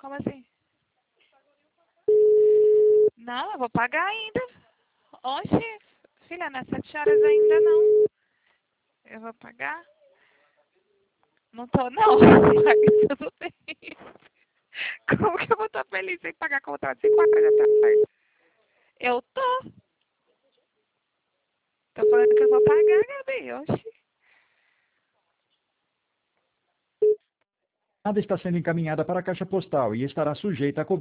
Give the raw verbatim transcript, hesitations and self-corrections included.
Como assim? Não, eu vou pagar ainda. Oxe, filha, não é sete horas ainda não. Eu vou pagar? Não tô não, mas tudo bem. Como que eu vou estar feliz sem pagar contrato cinco horas da tarde? Eu tô. Tô falando que eu vou pagar, Gabi. Oxi. Nada está sendo encaminhada para a caixa postal e estará sujeita a cobrança.